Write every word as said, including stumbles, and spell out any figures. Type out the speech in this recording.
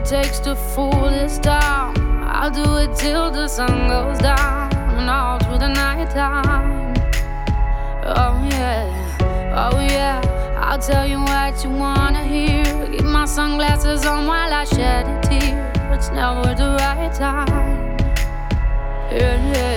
takes to fool this town. I'll do it till the sun goes down and all through the night time. Oh yeah, oh yeah, I'll tell you what you wanna hear. Keep my sunglasses on while I shed a tear. It's never the right time. Yeah, yeah.